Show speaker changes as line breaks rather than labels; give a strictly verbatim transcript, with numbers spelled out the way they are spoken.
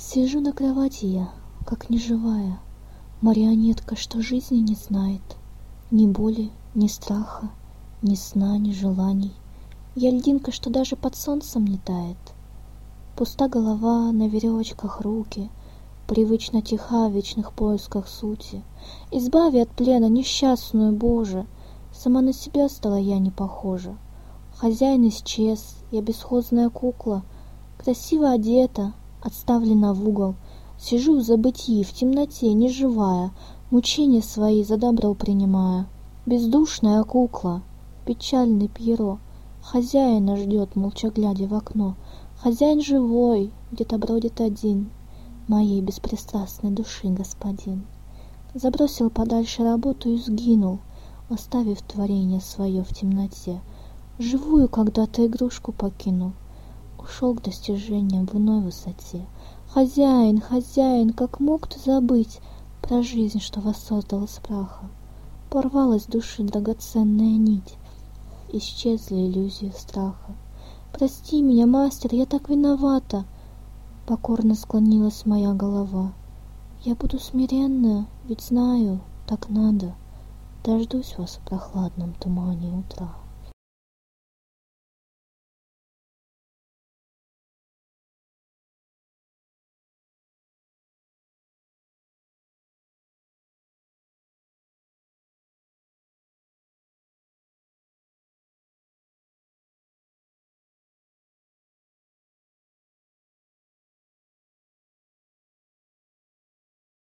Сижу на кровати я, как неживая, марионетка, что жизни не знает, ни боли, ни страха, ни сна, ни желаний. Я льдинка, что даже под солнцем не тает. Пуста голова, на веревочках руки, привычно тиха в вечных поисках сути. Избави от плена несчастную, Боже, сама на себя стала я не похожа. Хозяин исчез, я бесхозная кукла, красиво одета, отставлена в угол. Сижу в забытии, в темноте, неживая, мучения свои за добро принимая. Бездушная кукла, печальный Пьеро, хозяина ждет, молча глядя в окно. Хозяин живой, где-то бродит один, моей беспристрастной души господин. Забросил подальше работу и сгинул, оставив творение свое в темноте. Живую когда-то игрушку покинул, ушел к достижениям в иной высоте. Хозяин, хозяин, как мог ты забыть про жизнь, что воссоздал из праха? Порвалась души драгоценная нить, исчезли иллюзии страха. Прости меня, мастер, я так виновата. Покорно склонилась моя голова. Я буду смиренная, ведь знаю, так надо. Дождусь вас в прохладном тумане утра.